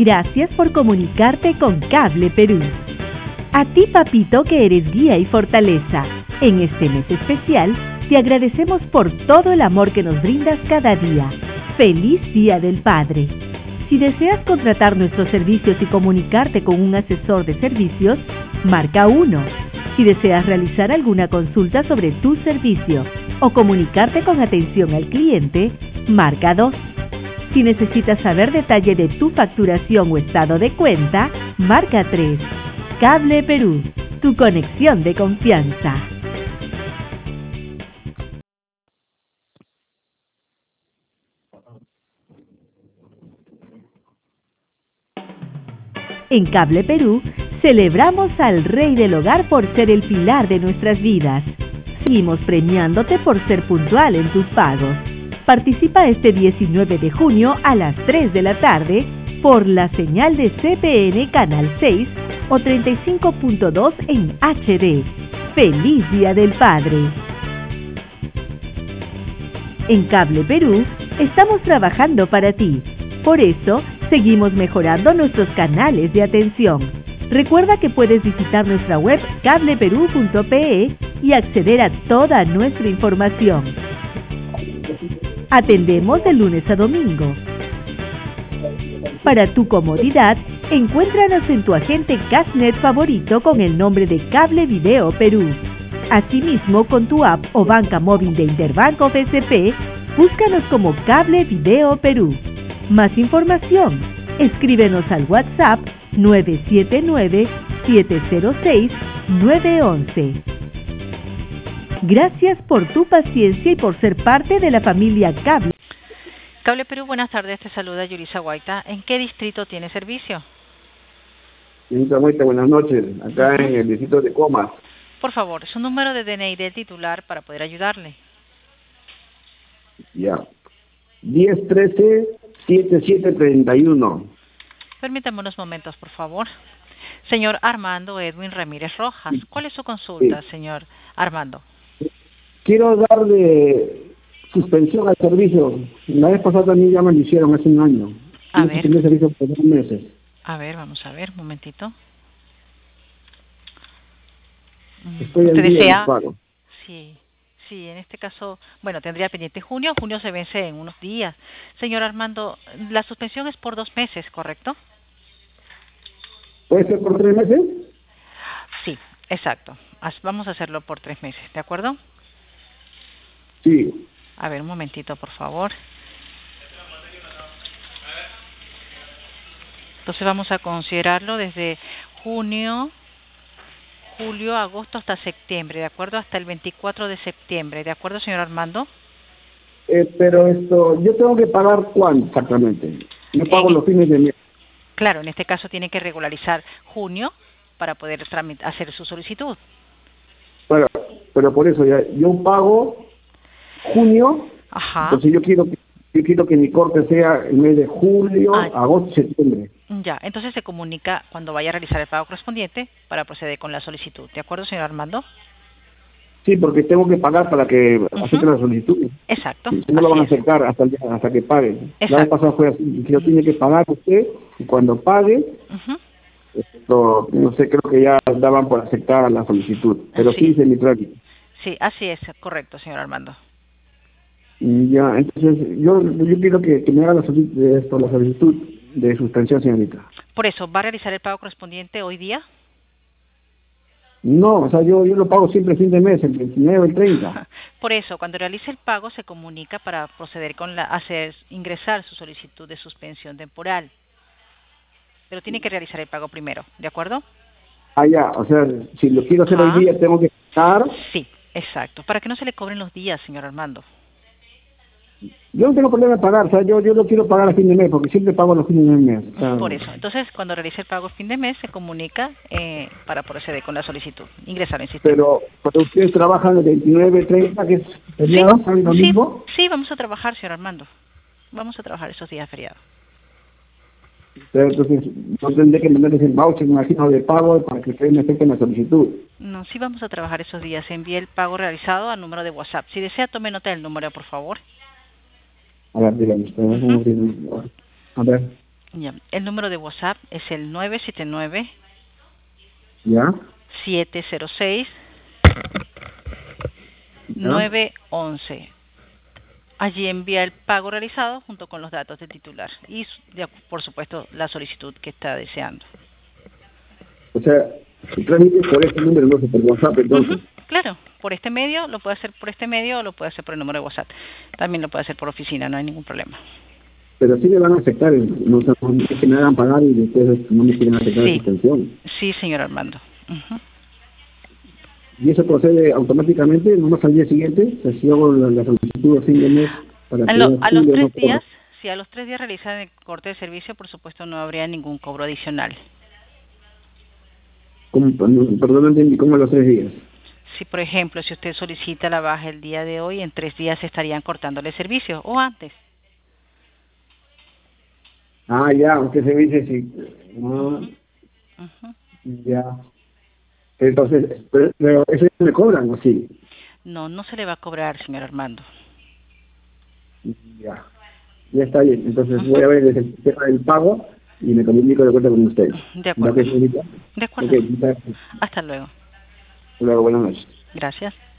Gracias por comunicarte con Cable Perú. A ti, papito, que eres guía y fortaleza. En este mes especial, te agradecemos por todo el amor que nos brindas cada día. ¡Feliz Día del Padre! Si deseas contratar nuestros servicios y comunicarte con un asesor de servicios, marca 1. Si deseas realizar alguna consulta sobre tu servicio o comunicarte con atención al cliente, marca 2. Si necesitas saber detalle de tu facturación o estado de cuenta, marca 3. Cable Perú, tu conexión de confianza. En Cable Perú, celebramos al Rey del Hogar por ser el pilar de nuestras vidas. Seguimos premiándote por ser puntual en tus pagos. Participa este 19 de junio a las 3 de la tarde por la señal de CPN Canal 6 o 35.2 en HD. ¡Feliz Día del Padre! En Cable Perú, estamos trabajando para ti. Por eso, seguimos mejorando nuestros canales de atención. Recuerda que puedes visitar nuestra web cableperú.pe y acceder a toda nuestra información. Atendemos de lunes a domingo. Para tu comodidad, encuéntranos en tu agente Cashnet favorito con el nombre de Cable Video Perú. Asimismo, con tu app o banca móvil de Interbanco FSP, búscanos como Cable Video Perú. Más información, escríbenos al WhatsApp 979-706-911. Gracias por tu paciencia y por ser parte de la familia Cable. Cable Perú, buenas tardes, te saluda Yulisa Guaita. ¿En qué distrito tiene servicio? Señorita Guaita, buenas noches, acá en el distrito de Comas. Por favor, su número de DNI del titular para poder ayudarle. Ya. 1013-7731. Permítame unos momentos, por favor. Señor Armando Edwin Ramírez Rojas, ¿cuál es su consulta, señor Armando? Quiero darle suspensión al servicio. La vez pasada también ya me lo hicieron hace un año. A ver. El servicio por 2 meses. A ver, vamos a ver, un momentito. Estoy al día del pago. Sí, en este caso, bueno, tendría pendiente junio. Junio se vence en unos días. Señor Armando, la suspensión es por 2 meses, ¿correcto? ¿Puede ser por 3 meses? Sí, exacto. Vamos a hacerlo por 3 meses, ¿de acuerdo? Sí. A ver, un momentito, por favor. Entonces vamos a considerarlo desde junio, julio, agosto hasta septiembre, ¿de acuerdo? Hasta el 24 de septiembre, ¿de acuerdo, señor Armando? Pero ¿yo tengo que pagar cuánto exactamente? Yo pago los fines de mes. Claro, en este caso tiene que regularizar junio para poder hacer su solicitud. Pero por eso ya, yo pago junio. Ajá. Entonces yo quiero que mi corte sea el mes de julio, agosto y septiembre. Ya, entonces se comunica cuando vaya a realizar el pago correspondiente para proceder con la solicitud. ¿De acuerdo, señor Armando? Sí, porque tengo que pagar para que acepte la solicitud. Exacto. Si no lo van a aceptar hasta que pague. Exacto. La vez pasada fue así. Si lo tiene que pagar usted, y cuando pague, no sé, creo que ya daban por aceptar la solicitud. Pero sí hice mi trámite. Sí, así es, correcto, señor Armando. Ya, entonces yo quiero que me haga la solicitud de suspensión, señorita. Por eso, ¿va a realizar el pago correspondiente hoy día? No, o sea, yo lo pago siempre fin de mes, el 29 o el 30. Por eso, cuando realice el pago se comunica para proceder con ingresar su solicitud de suspensión temporal. Pero tiene que realizar el pago primero, ¿de acuerdo? Ya, o sea, si lo quiero hacer hoy día, tengo que pagar. Sí, exacto, para que no se le cobren los días, señor Armando. Yo no tengo problema en pagar, o sea, yo lo quiero pagar a fin de mes, porque siempre pago a los fines del mes. O sea, por eso, entonces cuando realice el pago a fin de mes se comunica para proceder con la solicitud, ingresar en el sistema. Pero ustedes trabajan el 29, 30, que es feriado, ¿saben lo mismo? Sí, vamos a trabajar, señor Armando. Vamos a trabajar esos días feriados. Pero entonces no tendré que mandarles el voucher, me imagino, de pago para que ustedes me acepten la solicitud. No, sí vamos a trabajar esos días. Envíe el pago realizado al número de WhatsApp. Si desea, tome nota del número, por favor. A ver, dígame, a ver. Ya. El número de WhatsApp es el 979 ¿Ya? 706 ¿Ya? 911. Allí envía el pago realizado junto con los datos del titular y, por supuesto, la solicitud que está deseando. O sea, el trámite por este número, no sé, por WhatsApp, entonces. Claro, por este medio, lo puede hacer por este medio o lo puede hacer por el número de WhatsApp. También lo puede hacer por oficina, no hay ningún problema. Pero sí me van a aceptar, no, o sea, no es que me hagan pagar y después no me quieren aceptar la suspensión. Sí, señor Armando. Y eso procede automáticamente, nomás al día siguiente, o sea, si hago la solicitud a fin de mes para que A los 3 no días, si a los 3 días realizan el corte de servicio, por supuesto no habría ningún cobro adicional. Perdón, no entendí, ¿cómo a los 3 días? Si, por ejemplo, si usted solicita la baja el día de hoy, en 3 días estarían cortándole el servicio, o antes. Ah, ya, usted se dice sí. Ya. Entonces, pero eso me cobran, ¿o sí? No, no se le va a cobrar, señor Armando. Ya. Ya está bien. Entonces voy a ver el tema del pago y me comunico de vuelta con usted. De acuerdo. ¿De acuerdo? De acuerdo. Okay, Hasta luego. luego, buenas noches. Gracias.